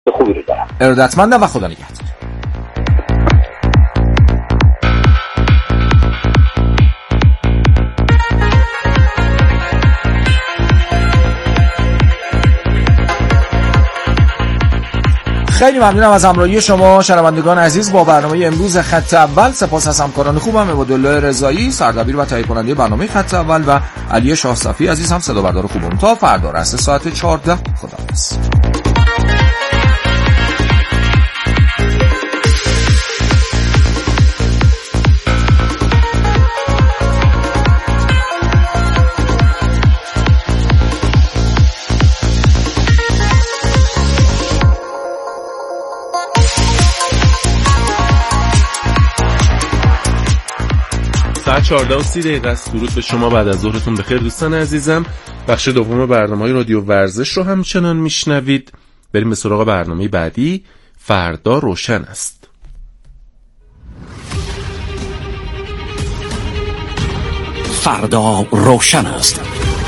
خوبی رو دارم. ارادتمندم و خدا نگهدار. خیلی ممنونم از همراهی شما شنوندگان عزیز با برنامه امروز خط اول. سپاس از همکاران خوبم عبدالله رضایی سردبیر و تهیه کننده برنامه خط اول و علی شاه صفی عزیز هم صدا بردار خوبم. تا فردا رس ساعت 14 خداحافظ. ساعت 14:30 است. درود به شما، بعد از ظهرتون بخیر دوستان عزیزم. بخش دوم برنامه‌های رادیو ورزش رو همچنان میشنوید. بریم به سراغ برنامه بعدی. فردا روشن است. فردا روشن است.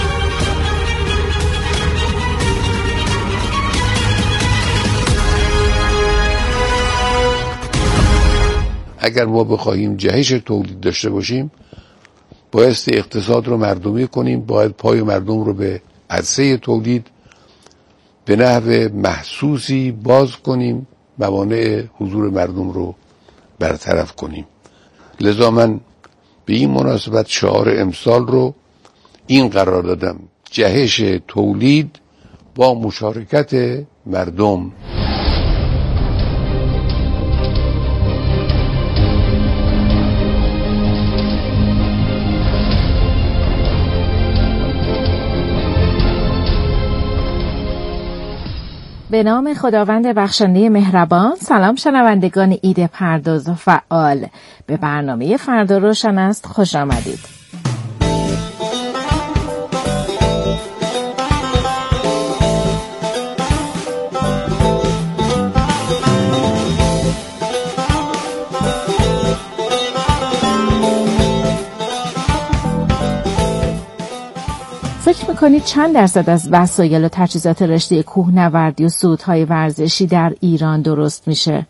اگر ما بخواهیم جهش تولید داشته باشیم، بایستی اقتصاد رو مردمی کنیم، باید پای مردم رو به عرصه تولید به نحو محسوسی باز کنیم، موانع حضور مردم رو برطرف کنیم. لذا من به این مناسبت شعار امسال رو این قرار دادم: جهش تولید با مشارکت مردم. به نام خداوند بخشنده مهربان. سلام شنوندگان ایده پرداز و فعال، به برنامه فردا روشن است خوش آمدید. فکر میکنید چند درصد از وسایل و تجهیزات رشته کوهنوردی و صعودهای ورزشی در ایران درست میشه؟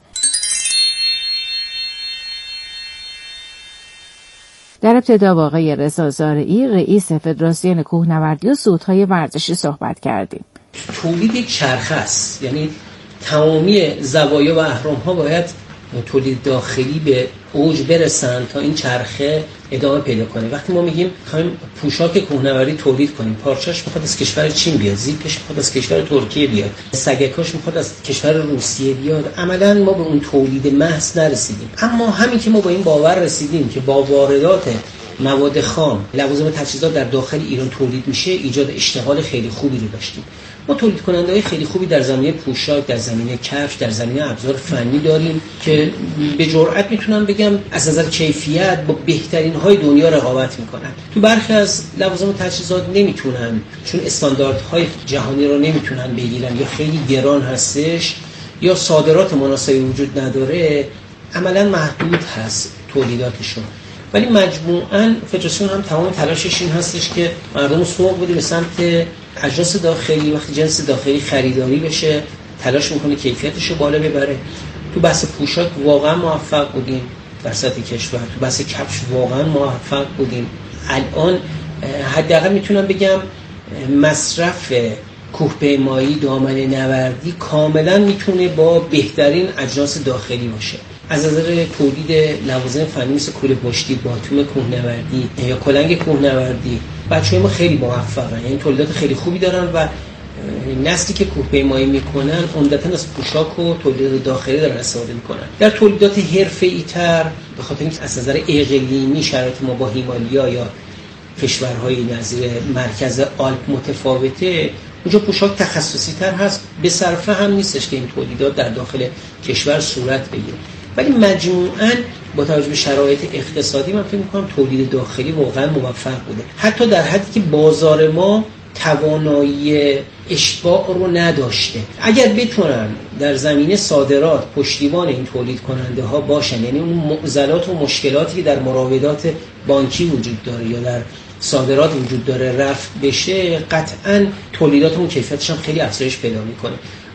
در ابتدا با آقای رضا زارعی رئیس فدراسیون کوهنوردی و صعودهای ورزشی صحبت کردیم. تولید یک چرخه است، یعنی تمامی زوایا و اهرم‌ها باید تولید داخلی به اوج برسن تا این چرخه ادامه پیدا کنه. وقتی ما میگیم می‌خوایم پوشاک کوهنوردی تولید کنیم، پارچه‌اش میخواد از کشور چین بیاد، زیپش میخواد از کشور ترکیه بیاد، سگکاش میخواد از کشور روسیه بیاد، عملاً ما به اون تولید محض نرسیدیم. اما همین که ما با این باور رسیدیم که با واردات مواد خام، لوازم و تجهیزات در داخل ایران تولید میشه، ایجاد اشتغال خیلی خوبی رو داشتیم. ما تولید کننده‌های خیلی خوبی در زمینه پوشاک، در زمینه کفش، در زمینه ابزار فنی داریم که به جرئت میتونم بگم از نظر کیفیت با بهترین های دنیا رقابت میکنن. تو برخی از لوازم و تجهیزات نمیتونن، چون استانداردهای جهانی رو نمیتونن بگیرن، یا خیلی گران هستش یا صادرات مناسبی وجود نداره، عملاً محدود هست تولیداتشون. ولی مجموعاً فدراسیون هم تمام تلاشش این هستش که مردم سوق بده به سمت اجناس داخلی. وقتی جنس داخلی خریداری بشه تلاش میکنه کیفیتش رو بالا ببره. تو بحث پوشاک واقعا موفق بودیم در سطح کشور، تو بحث کفش واقعا موفق بودیم. الان حداقل میتونم بگم مصرف کوهپیمایی، دامن نوردی کاملا میتونه با بهترین اجناس داخلی باشه. از نظر تولید لوازم فنی مثل کوله پشتی، باتوم کوهنوردی یا کلنگ کوهنوردی، بچه‌های ما خیلی موفقن، یعنی تولیدات خیلی خوبی دارن و نسلی که کوهپیمایی میکنن عمدتاً از پوشاک و تولیدات داخلی دارن استفاده میکنن. در تولیدات حرفه‌ای‌تر به خاطر اینکه از نظر اقلیمی شرایط ما با هیمالیا یا کشورهای نظیر مرکز آلپ متفاوته، اونجا پوشاک تخصصی تر هست، به صرفه هم نیستش که این تولیدات در داخل کشور صورت بگیره. ولی مجموعاً با توجه به شرایط اقتصادی من فکر می‌کنم تولید داخلی واقعاً موفق بوده، حتی در حدی که بازار ما توانایی اشباع رو نداشته. اگر بتونن در زمینه صادرات پشتیبان این تولید کننده ها باشن، یعنی اون معضلات و مشکلاتی که در مراودات بانکی وجود داره یا در صادرات وجود داره رفع بشه، قطعاً تولیداتمون کیفیتش هم خیلی افزایش پیدا میکنه.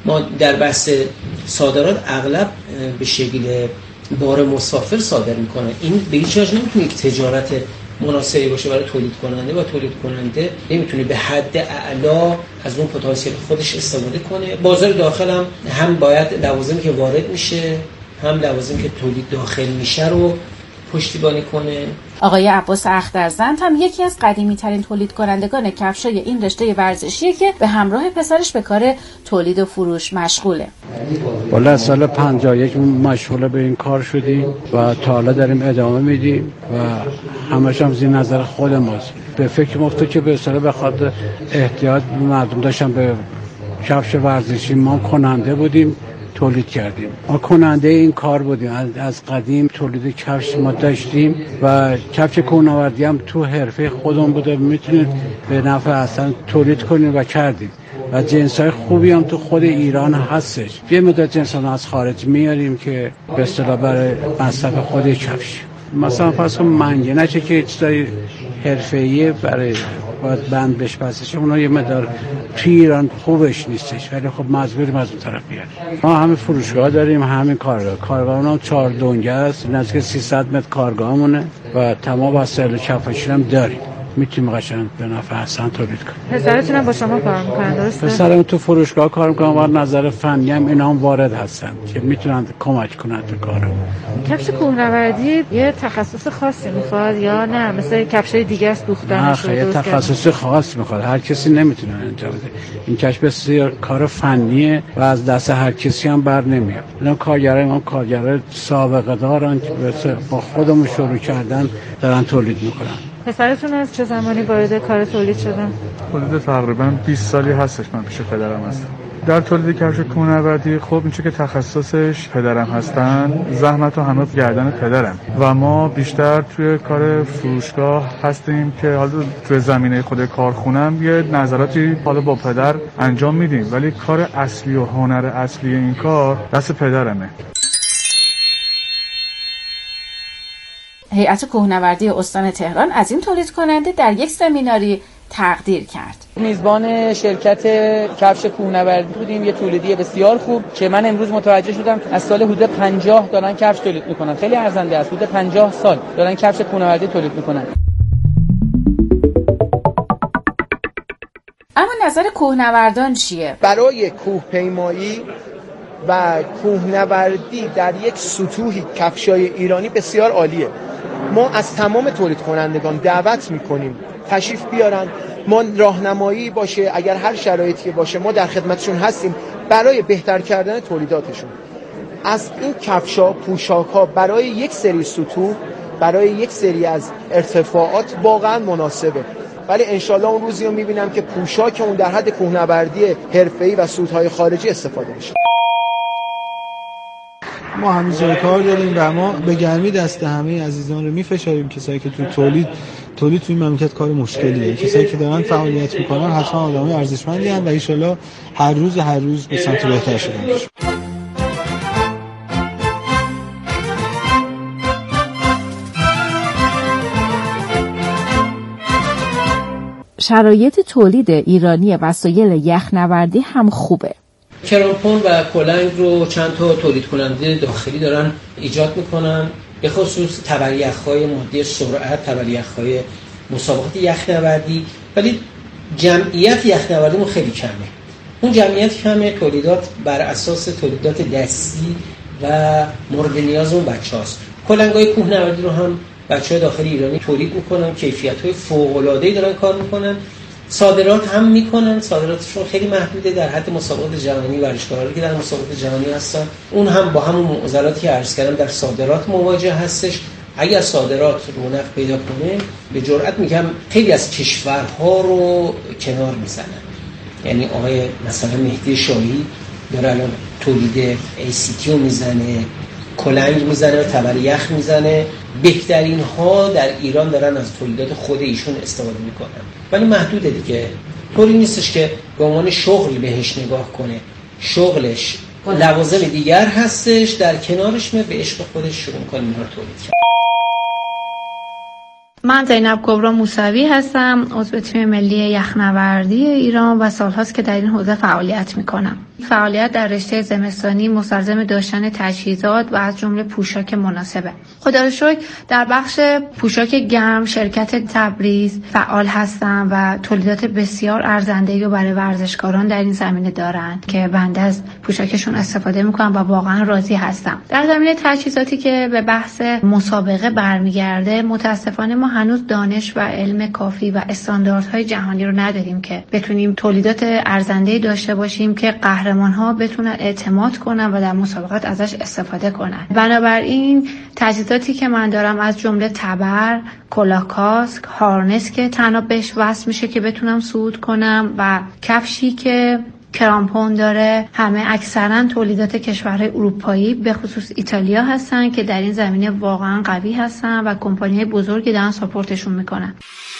ما در بحث صادرات اغلب به شکل بار مسافر صادر میکنن. این به هیچ وجه نمیتونه یک تجارت مناسبی باشه برای تولید کننده و تولید کننده نمیتونه به حد اعلا از اون پتانسیل خودش استفاده کنه. بازار داخل هم باید لوازمی که وارد میشه هم لوازمی که تولید داخل میشه رو پشتیبانی کنه. آقای عباس اخترزند هم یکی از قدیمی ترین تولید کنندگان کفشای این رشته ورزشیه که به همراه پسرش به کار تولید و فروش مشغوله. والا سال 51 مشغول به این کار شدیم و تا حالا داریم ادامه میدیم و همش هم زیر نظر خود ماست. به فکر مفته که به اصطلاح به خاطر احتیاط مردم داشتن به کفش ورزشی، ما کننده بودیم تولید کردیم. ما کننده این کار بودیم. از قدیم تولید کفش ما داشتیم و کفش کوهنوردی هم تو حرفه خودمون بوده، میتونید به نفع اصلا تولید کنیم و کردیم و جنس‌های خوبی هم تو خود ایران هستش. یه مدت جنس‌ها از خارج میاریم که به اصطلاح برای مصرف خود کفش. مثلا فرض کن منگنه که چیزای حرفه‌ای برای باید بند بشپسش، اونا یه مقدار توی ایران خوبش نیستش، ولی خب مجبوریم از اون طرف بیاریم. ما همه فروشگاه داریم، همین کارگاه هم 4 دنگه است، نزدیک 300 متر کارگاهمونه و تمام وسایل کفاشی هم داریم. میتونیم قشنگ به نفع احسن تولید کنیم. پسرتون هم با شما کار میکنن درسته؟ پسرم تو فروشگاه کار میکنن و نظر فنی هم اینا هم وارد هستن که میتونن کمک کنن تو کارو. کفش کوهنوردی یه تخصص خاصی میخواد یا نه مثل کفشای دیگه است دوختنش رو درست کردن؟ تخصص خاص میخواد، هر کسی نمیتونه انجام بده. این کفش بسیار کار فنیه و از دست هر کسی هم بر نمیاد. اینا کارگرای سابقه دارن که با خودمون شروع کردن دارن تولید میکنن. پسرتون از چه زمانی وارد کار تولید شدن؟ حدود تقریبا 20 سالی هستش من پیش پدرم هستم. در تولید کفش کوهنوردی خب این چه که تخصصش پدرم هستن، زحمت و همه گردن پدرم و ما بیشتر توی کار فروشگاه هستیم که حالا توی زمینه خود کارخونم یه نظراتی حالا با پدر انجام میدیم، ولی کار اصلی و هنر اصلی این کار دست پدرمه. هیئت کوهنوردی استان تهران از این تولید کننده در یک سمیناری تقدیر کرد. میزبان شرکت کفش کوهنوردی بودیم، یه تولیدی بسیار خوب که من امروز متوجه شدم از سال حدود 50 دارن کفش تولید میکنن. خیلی ارزنده است، حدود 50 سال دارن کفش کوهنوردی تولید میکنن. اما نظر کوهنوردان چیه؟ برای کوهپیمایی و کوهنوردی در یک سطوحی کفشای ایرانی بسیار عالیه. ما از تمام تولید کنندگان دعوت میکنیم تشریف بیارن، ما راهنمایی باشه، اگر هر شرایطی باشه ما در خدمتشون هستیم برای بهتر کردن تولیداتشون. از این کفشا، پوشاک‌ها برای یک سری سطوح، برای یک سری از ارتفاعات واقعا مناسبه، ولی انشالله اون روزی رو میبینم که پوشاک اون در حد کوهنوردی حرفه‌ای و سودهای خارجی استفاده میشه. ما همیشه کار داریم و ما به گرمی دست همه عزیزان رو میفشاریم. کسایی که تو تولید تو این مملکت کار مشکلیه، کسایی که دارن فعالیت میکنن حتما آدمای ارزشمندی ان و ان شاءالله هر روز به سمت بهتر شدن میشه. شرایط تولید ایرانی وسایل یخنوردی هم خوبه. کرامپون و کلنگ رو چند تا تولید کننده داخلی دارن ایجاد میکنن، به خصوص تبریخ‌های ماده سرعت، تبریخ‌های مسابقات یخنوردی، ولی جمعیت یخنوردیمون خیلی کمه. اون جمعیت کمه، تولیدات بر اساس تولیدات دستی و مورد نیاز اون بچه‌هاست. کلنگ‌های کوهنوردی رو هم بچه‌های داخلی ایرانی تولید میکنن، کیفیت‌های فوق‌العاده‌ای دارن کار میکنن. صادرات هم میکنن، صادراتشون خیلی محدوده در حد مسابقات جهانی، ورزشکارایی که در مسابقات جهانی هستن اون هم با همون معضلاتی که عرض کردم در صادرات مواجه هستش. اگر صادرات رونق پیدا کنه به جرئت میگم خیلی از کشورها رو کنار میزنن. یعنی آقای مثلا مهدی شاهی داره الان تولید ACT رو میزنه، کلنگ میزنه، تبریخ میزنه. بهترین ها در ایران دارن از تولیدات خود ایشون استفاده میکنن، ولی محدوده دیگه. طوری نیستش که به عنوان شغل بهش نگاه کنه، شغلش لوازم دیگر هستش، در کنارش به عشق خودش شروع کنه اینا رو تولید کرد. من زینب کبرا موسوی هستم، عضو تیم ملی یخنوردی ایران و سالهاست که در این حوزه فعالیت میکنم. فعالیت در رشته زمستانی مستلزم داشتن تجهیزات و از جمله پوشاک مناسبه. خدا رو شکر در بخش پوشاک گرم شرکت تبریز فعال هستم و تولیدات بسیار ارزنده‌ای رو برای ورزشکاران در این زمینه دارند که بنده از پوشاکشون استفاده میکنم و واقعا راضی هستم. در زمینه تجهیزاتی که به بحث مسابقه برمیگرده، متاسفانه ما هنوز دانش و علم کافی و استانداردهای جهانی رو نداریم که بتونیم تولیدات ارزنده‌ای داشته باشیم که قهرمان‌ها بتونن اعتماد کنن و در مسابقات ازش استفاده کنن. بنابراین تجهیزاتی که من دارم از جمله تبر، کلاه کاسک، هارنس که تنها بهش وصل میشه که بتونم صعود کنم و کفشی که کرامپون داره، همه اکثرا تولیدات کشورهای اروپایی به خصوص ایتالیا هستن که در این زمینه واقعا قوی هستن و کمپانی‌های بزرگی دارن ساپورتشون میکنن.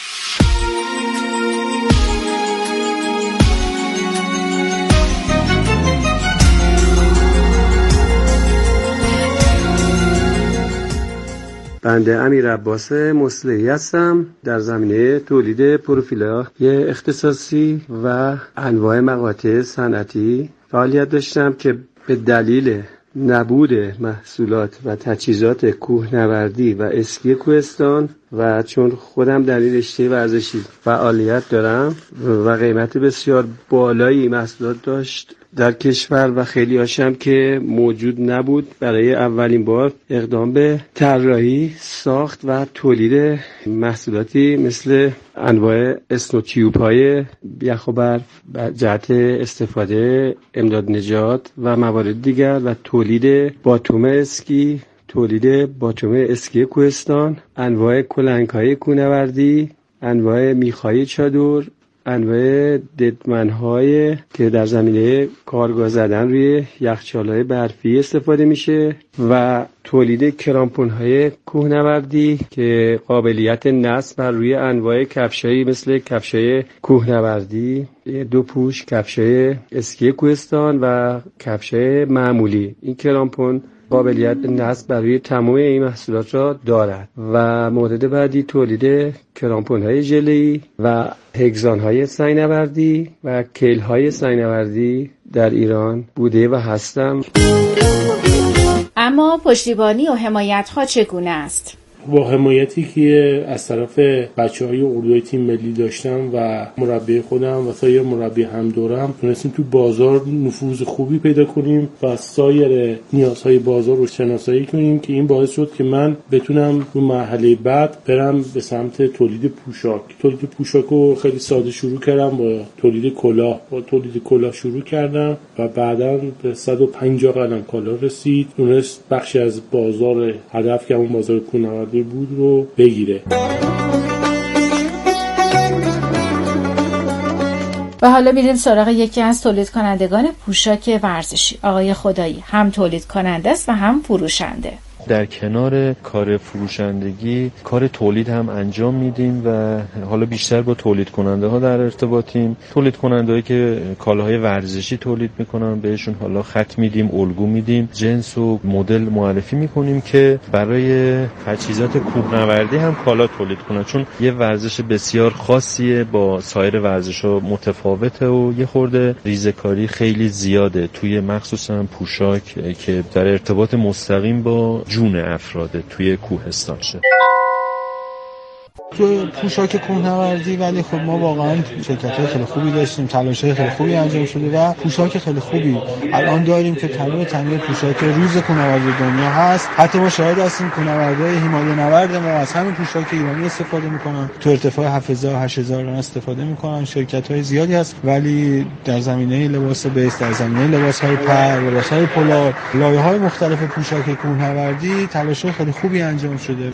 بنده امیر عباس مصلحی هستم. در زمینه تولید پروفیل‌های اختصاصی و انواع مقاطع صنعتی فعالیت داشتم که به دلیل نبود محصولات و تجهیزات کوهنوردی و اسکی کوهستان و چون خودم در این رشته ورزشی فعالیت دارم و قیمت بسیار بالایی محصولات داشت در کشور و خیلی هاشم که موجود نبود، برای اولین بار اقدام به طراحی، ساخت و تولید محصولاتی مثل انواع اسنوتیوب‌های یخ و برف جهت استفاده امداد نجات و موارد دیگر و تولید باتوم اسکی، تولید باتوم اسکی کوهستان، انواع کلنگ‌های کوهنوردی، انواع میخ‌های چادر، انواع ددمن‌های که در زمینه کارگاه زدن روی یخچال‌های برفی استفاده میشه و تولید کرامپون‌های کوهنوردی که قابلیت نصب بر روی انواع کفشایی مثل کفشای کوهنوردی، دو پوش، کفشای اسکی کوهستان و کفشای معمولی. این کرامپون قابلیت نصب برای تمام این محصولات را دارد. و مورد بعدی تولید کرامپون‌های ژله‌ای و هگزان‌های سنگ‌نوردی و کیل‌های سنگ‌نوردی در ایران بوده و هستم. اما پشتیبانی و حمایت‌ها چگونه است؟ با حمایتی که از طرف بچه‌های اردوی تیم ملی داشتم و مربی خودم و سایر مربی هم دورم تونستیم تو بازار نفوذ خوبی پیدا کنیم و سایر نیازهای بازار رو شناسایی کنیم که این باعث شد که من بتونم تو مرحله بعد برم به سمت تولید پوشاک. تولید پوشاک رو خیلی ساده شروع کردم، با تولید کلاه شروع کردم و بعداً به 150 قلم کلاه رسید. تونست بخشی از بازار هدف که اون بازار کوهنوردی بود رو بگیره. و حالا میریم سراغ یکی از تولید کنندگان پوشاک ورزشی، آقای خدایی. هم تولید کننده است و هم فروشنده. در کنار کار فروشندگی کار تولید هم انجام میدیم و حالا بیشتر با تولید کننده ها در ارتباطیم. تولید کننده هایی که کالاهای ورزشی تولید میکنن بهشون حالا خط میدیم، الگو میدیم، جنس و مدل معرفی میکنیم که برای تجهیزات کوهنوردی هم کالا تولید کنن، چون یه ورزش بسیار خاصیه، با سایر ورزش‌ها متفاوته و یه خورده ریزه‌کاری خیلی زیاده توی مخصوصا پوشاک که در ارتباط مستقیم با جون افراده توی کوهستان شه. تو پوشاک کوهنوردی ولی خب ما واقعا شرکت‌های خیلی خوبی داشتیم، تلاش‌های خیلی خوبی انجام شده و پوشاک خیلی خوبی الان داریم که تمام پوشاک روز کوهنوردی دنیا هست. حتی ما شاهد هستیم کوهنوردای هیمالیا نورد ما از همین پوشاک ایرانی استفاده می‌کنن، تو ارتفاع 7000 8000 استفاده می‌کنن. شرکت‌های زیادی هست ولی در زمینه لباس بیس، در زمینه لباس‌های پر، لباس‌های پولار، لایه‌های مختلف پوشاک کوهنوردی تلاش‌های خیلی خوبی انجام شده.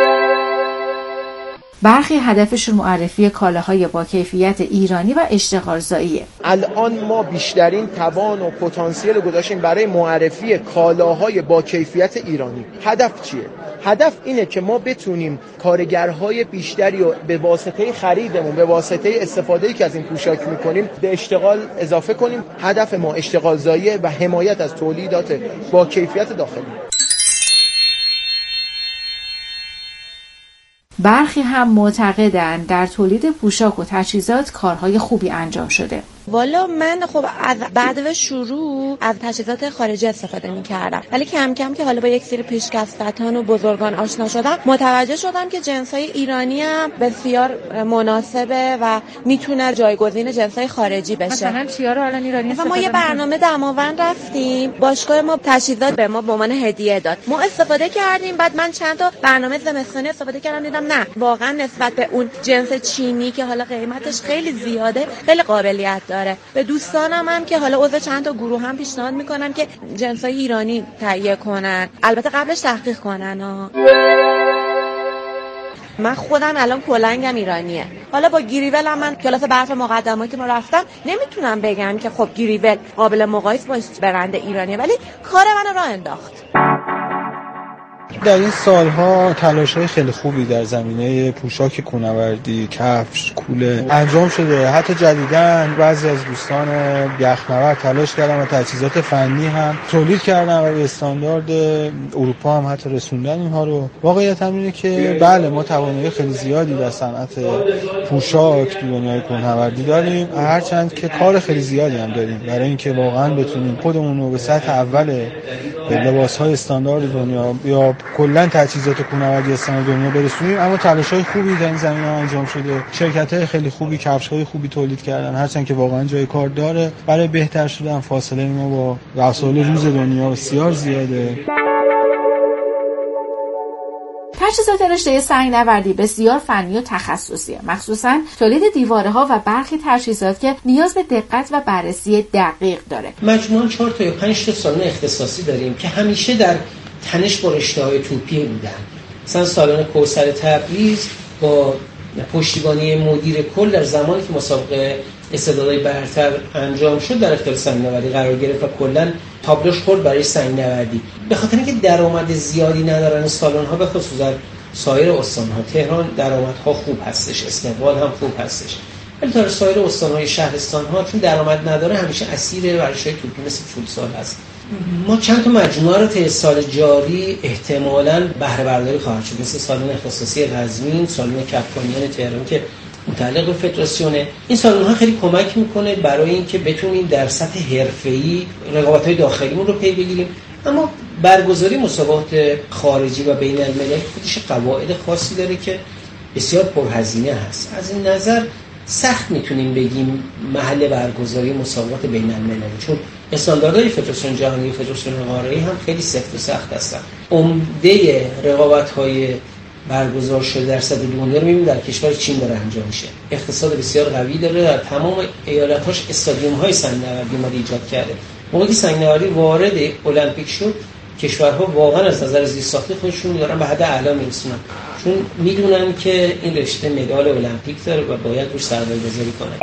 برخی هدفشون معرفی کالاهای با کیفیت ایرانی و اشتغالزاییه. الان ما بیشترین توان و پتانسیل گذاشتیم برای معرفی کالاهای با کیفیت ایرانی. هدف چیه؟ هدف اینه که ما بتونیم کارگرهای بیشتری رو به واسطه خریدمون، به واسطه استفاده‌ای که از این پوشاک می‌کنیم به اشتغال اضافه کنیم. هدف ما اشتغالزاییه و حمایت از تولیدات با کیفیت داخلی. برخی هم معتقدند در تولید پوشاک و تجهیزات کارهای خوبی انجام شده. والا من خب از بعد شروع از تجهیزات خارجی استفاده می‌کردم، ولی کم کم که حالا با یک سری پیشکسوتان و بزرگان آشنا شدم متوجه شدم که جنس‌های ایرانی هم بسیار مناسبه و میتونه جایگزین جنس‌های خارجی بشه. مثلا چیا رو الان ایرانی استفاده ما یه برنامه دماوند رفتیم، باشگاه ما تجهیزات به ما به عنوان هدیه داد، ما استفاده کردیم. بعد من چند تا برنامه زمستانی استفاده کردم، دیدم نه واقعا نسبت به اون جنس چینی که حالا قیمتش خیلی زیاده خیلی قابلیت داره. به دوستانم هم که حالا عضو چند تا گروه هم پیشنهاد میکنم که جنسای ایرانی تهیه کنن، البته قبلش تحقیق کنن من خودم الان کلنگم ایرانیه. حالا با گریول هم من کلاس برف مقدماتی ما رفتم، نمیتونم بگم که خب گریول قابل مقایسه با برند ایرانیه، ولی کار منو راه انداخت. در این سالها تلاش‌های خیلی خوبی در زمینه پوشاک کوهنوردی، کفش، کوله انجام شده. حتی جدیداً بعضی از دوستان یخنورد تلاش کردن و تجهیزات فنی هم تولید کردن و به استاندارد اروپا هم حتی رسوندن اینها رو. واقعیت هم اینه که بله ما توانایی خیلی زیادی در صنعت پوشاک تو دنیای کوهنوردی داریم، هرچند که کار خیلی زیادی هم داریم برای اینکه واقعاً بتونیم خودمون رو به سطح اول لباس‌های استاندارد دنیا یا کلا تجهیزات کوهنوردی استاندارد دنیا برسونیم. اما تلاش‌های خوبی در این زمینه انجام شده، شرکت‌های خیلی خوبی کفش‌های خوبی تولید کردن، هرچند که واقعا جای کار داره. برای بهتر شدن فاصله ما با وسایل روز دنیا بسیار زیاده. تجهیزات رشته سنگ‌نوردی بسیار فنی و تخصصیه، مخصوصاً تولید دیواره‌ها و برخی تجهیزات که نیاز به دقت و بررسی دقیق داره. مجموعاً 4 تا یا 5 تا سالن اختصاصی داریم که همیشه در تنش با رشته‌های توپی بودن. مثلا سالن کوثر تبریز با پشتیبانی مدیر کل در زمانی که مسابقه استعدادهای برتر انجام شد در اختیار سنگ‌نوردی قرار گرفت و کلاً تابلوش خورد برای سنگ‌نوردی. به خاطر اینکه درآمد زیادی ندارن سالن‌ها، به خصوص در سایر استان‌ها، تهران درآمدها خوب هستش، استقبال هم خوب هستش، ولی در سایر استان‌های شهرستان‌ها چون درآمد نداره همیشه اسیر ورزش‌های توپی مثل فوتسال هست. ما چند تا مجموعه رو تا سال جاری احتمالاً بهره برداری خواهد شد، مثل سالن اختصاصی قزوین، سالن کفکانیان تهران که متعلق به فدراسیونه. این سالن‌ها خیلی کمک میکنه برای اینکه بتونیم در سطح حرفه‌ای رقابت‌های داخلیمون رو پی بگیریم. اما برگزاری مسابقات خارجی و بین‌المللی خودش قواعد خاصی داره که بسیار پرهزینه هست. از این نظر سخت میتونیم بگیم محل برگزاری مسابقات بین‌المللی، چون استانداردهای فدراسیون جهانی و فدراسیون قاره‌ای هم خیلی سفت و سخت هستن. عمده رقابت‌های برگزار شده در سطح دنیا رو می‌بینیم در کشور چین داره انجام میشه. اقتصاد بسیار قوی داره، در تمام ایالت‌هاش استادیوم‌های سنگ‌نوردی اومده ایجاد کرده. موقعی که سنگ‌نوردی وارد المپیک شد، کشورها واقعا از نظر زیست‌ساختی خودشون دارن به حد اعلا میرسونن، چون میدونن که این رشته مدال المپیک داره و باید روش سرمایه‌گذاری کنن.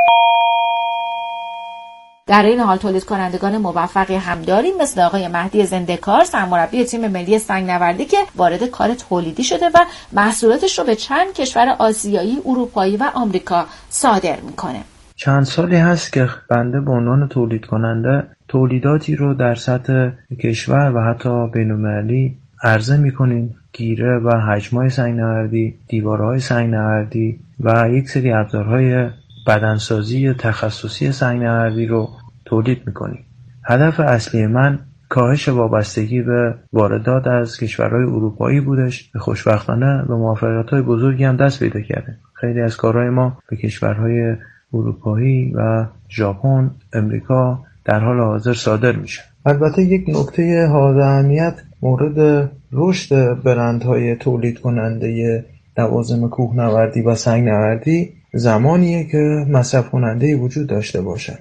در این حال تولید کنندگان موفقی هم داریم، مثل آقای مهدی زنده‌کار، سرمربی تیم ملی سنگ‌نوردی که وارد کار تولیدی شده و محصولاتش رو به چند کشور آسیایی، اروپایی و آمریکا صادر میکنه. چند سالی هست که بنده به عنوان تولید کننده تولیداتی رو در سطح کشور و حتی بین‌المللی عرضه میکنیم. گیره و حجم‌های سنگ‌نوردی، دیوارهای سنگ‌نوردی و یک سری ابزارهای بدنسازی تخصصی سنگ‌نوردی رو تولید میکنیم. هدف اصلی من کاهش وابستگی به واردات از کشورهای اروپایی بودش. خوشبختانه به موفقیت‌های بزرگی هم دست پیدا کرده. خیلی از کارهای ما به کشورهای اروپایی و ژاپن، امریکا در حال حاضر صادر میشه. البته یک نکته حائز اهمیت مورد رشد برندهای تولید کننده لوازم کوهنوردی و سنگ‌نوردی زمانیه که مصرف کننده وجود داشته باشن.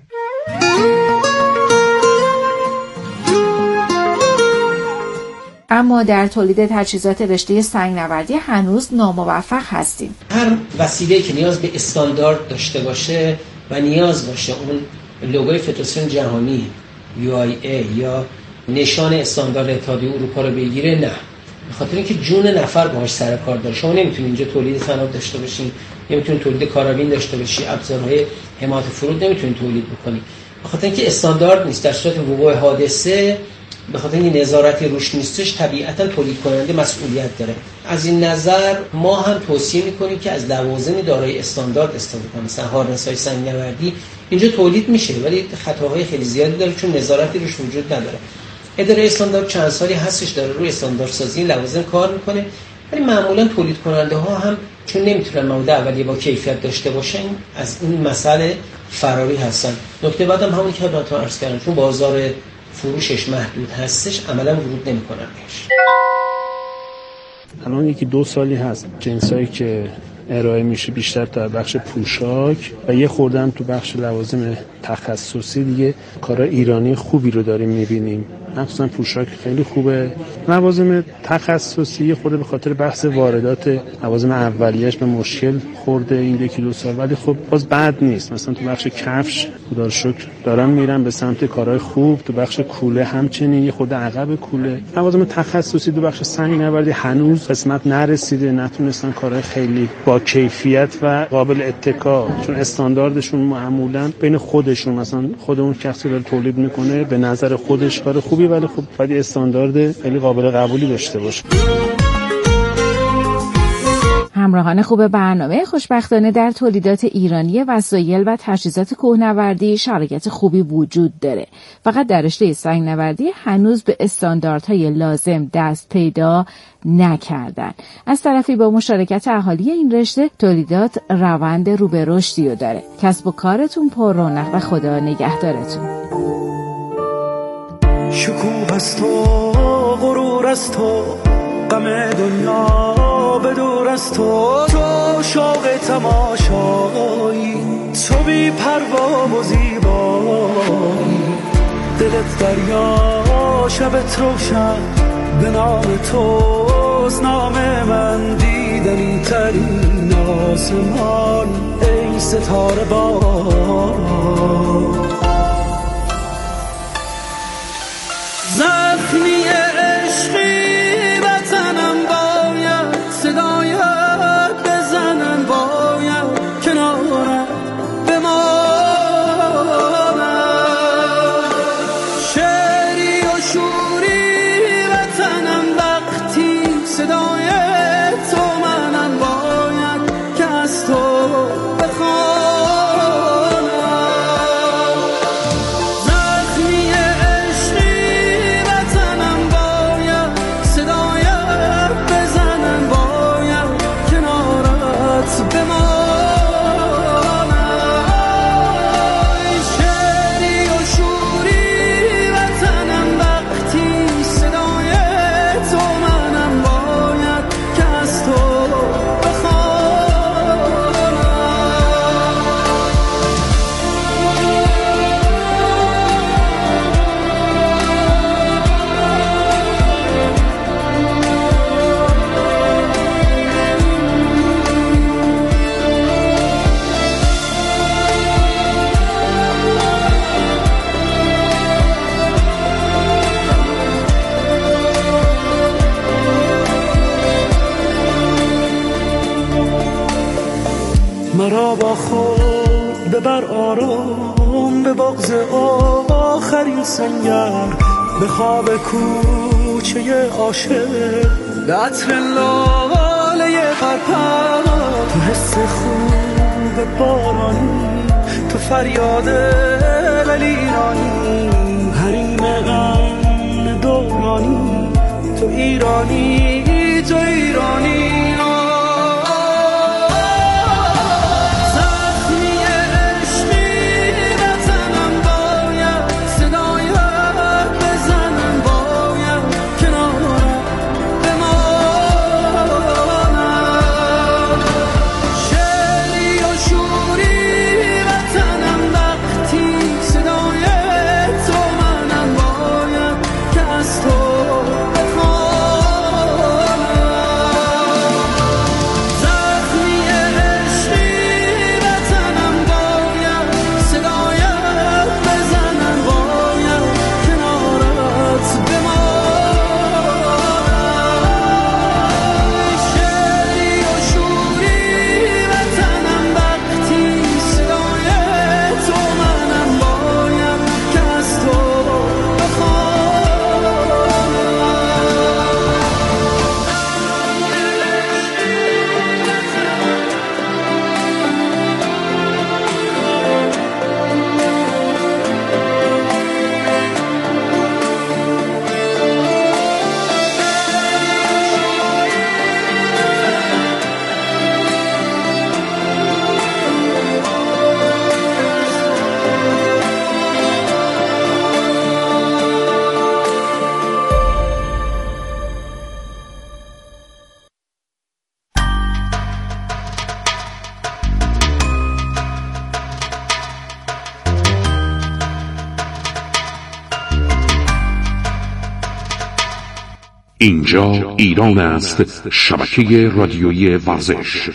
اما در تولید تجهیزات رشته سنگ‌نوردی هنوز ناموفق هستیم. هر وسیله‌ای که نیاز به استاندارد داشته باشه و نیاز باشه اون لوگوی فدراسیون جهانی UIA یا نشان استاندارد اتحادیه اروپا رو بگیره، نه، به خاطر اینکه جون نفر باهاش سر کار داره. شما نمیتونید اینجا تولید صنعت داشته باشین، نمیتونید تولید کارابین داشته باشی، ابزارهای حمایت فرود نمیتونید تولید بکنید، به خاطر اینکه استاندارد نیست. در صورت وقوع حادثه به خاطر این نظارتی روش نیستش طبیعتا تولید کننده مسئولیت داره. از این نظر ما هم توصیه میکنیم که از لوازم دارای استاندارد استفاده کنیم. مثلا هارنس‌های سنگ‌نوردی اینجا تولید میشه ولی خطاهای خیلی زیادی داره چون نظارتی روش وجود نداره. اداره استاندارد چند سالی هستش داره روی استانداردسازی لوازم کار میکنه، ولی معمولا تولید کننده ها هم چون نمیتونن مواد اولیه با کیفیت داشته باشن از این مسئله فراری هستن. نکته بعدم همون که خدمتتون عرض کردم، چون بازار فروشش محدود هستش عملا ورود نمیکنن بهش. الان 1-2 سالی هست جنسایی که ارائه میشه بیشتر در بخش پوشاک و یه خوردم تو بخش لوازم تخصصی دیگه کارا ایرانی خوبی رو داریم میبینیم. مخصوصا پوشاک خیلی خوبه. لوازم تخصصی خود به خاطر بحث واردات لوازم اولیه‌اش به مشکل خورده این 1-2 سال، ولی خب باز بد نیست. مثلا تو بخش کفش خدا رو شکر دارن میرن به سمت کارهای خوب. تو بخش کوله همچنین یه خود عقب کوله. لوازم تخصصی تو بخش سنگ‌نوردی هنوز قسمت نرسیده، نتونستن کارهای خیلی با کیفیت و قابل اتکا، چون استانداردشون معمولا بین خودشون، مثلا خود اون کسی داره تولید میکنه به نظر خودش کار خوبی، ولی خب باید استاندارد خیلی قابل قبولی داشته باشه. همراهان خوب برنامه، خوشبختانه در تولیدات ایرانی وسایل و تجهیزات کوهنوردی شرایط خوبی وجود داره. فقط در رشته سنگ‌نوردی هنوز به استانداردهای لازم دست پیدا نکردن. از طرفی با مشارکت اهالی این رشته تولیدات روند رو به رشدی رو داره. کسب و کارتون پر رونق و خدا نگهدارتون. شکوه است و غرور است و غم دنیا به دور است تو شوق تماشایی، تو بی پروا و زیبایی، دلت دریا شبت روشن به نام توست، نام من دیدنی ترین آسمان ای ستاره بار. زخمی عشقی وطنم باید صدایت بزنن، باید کنارت بمانم، شعری و شوری وطنم وقتی صدای تو منم، باید که از تو مرا با خود ببر آرام به بغض آخرین سنگر، به خواب کوچه عاشق، به عطر لاله پرپر، تو حس خوب بارانی، تو فریاد ولیرانی، حریم غم دورانی، تو ایرانی، تو ایرانی. اینجا ایران است، شبکه رادیویی ورزش.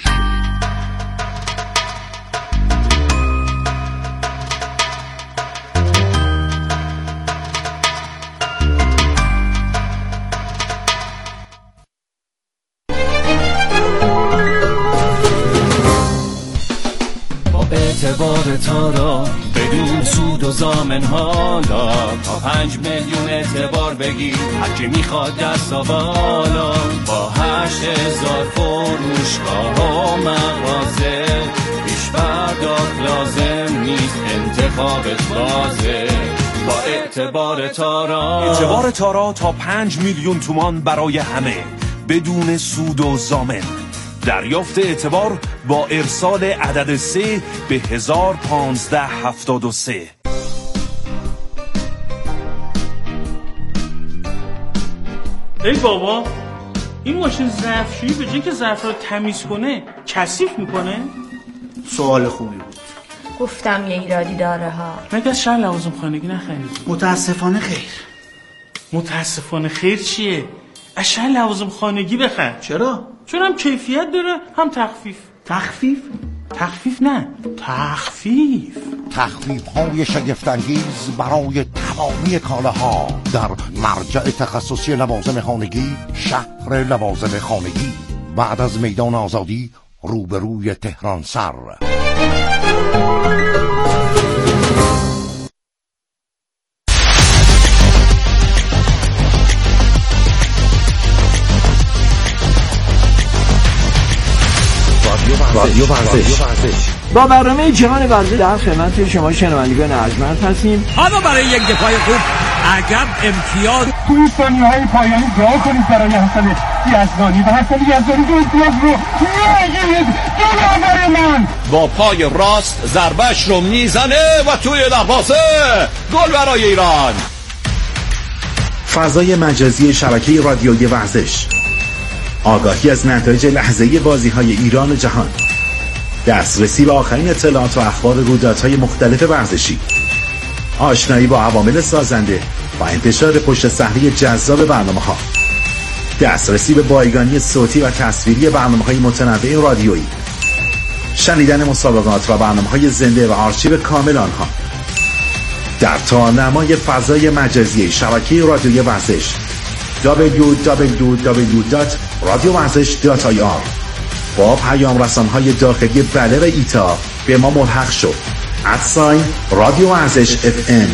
اعتبار تارا بدون سود و زامن حالا تا 5 میلیون اعتبار بگیر هرچی میخواد دست بالا با 8000 فروشگاه و مغازه پیش پرداخت لازم نیست انتخابت بازه با اعتبار تارا. اعتبار تارا تا 5 میلیون تومان برای همه بدون سود و ضامن. دریافت اعتبار با ارسال عدد 3 به 1573. ای بابا، این ماشین ظرفشویی به جای که ظرف رو تمیز کنه کثیف میکنه؟ سوال خوبی بود. گفتم یه ایرادی داره ها. مگه از شهر لوازم خانگی نخریدی؟ متاسفانه خیر. متاسفانه خیر چیه؟ از شهر لوازم خانگی بخر. چرا؟ چون هم کیفیت داره هم تخفیف. تخفیف؟ تخفیف نه، تخفیف. تخفیف های شگفت‌انگیز برای تمامی کالاها در مرجع تخصصی لوازم خانگی، شهر لوازم خانگی، بعد از میدان آزادی روبروی تهران سر. رادیو ورزش با برنامه جهان ورزش در خدمت شما شنوندگان ارجمند هستیم. اما برای یک دفاع خوب عجب امتیاز توی ثانیه‌های پایانی دعا کنید برای حسن یزدانی و حسن یزدانی به امتیاز رو میگیرید. برای من با پای راست ضربهش رو میزنه و توی دروازه گل برای ایران. فضای مجازی شبکه رادیویی ورزش، آگاهی از نتایج لحظه‌ای بازی‌های ایران و جهان، دسترسی به آخرین اطلاعات و اخبار رویدادهای مختلف ورزشی، آشنایی با عوامل سازنده و انتشار پشت صحنه جذاب برنامه‌ها، دسترسی به بایگانی صوتی و تصویری برنامه‌های متنوع رادیویی، شنیدن مسابقات و برنامه‌های زنده و آرشیو کامل آنها در تارنمای فضای مجازی شبکه رادیویی ورزش www.radiovarzesh.ir با پیام رسان‌های داخلی بله و ایتا به ما ملحق شد. رادیو ورزش FM.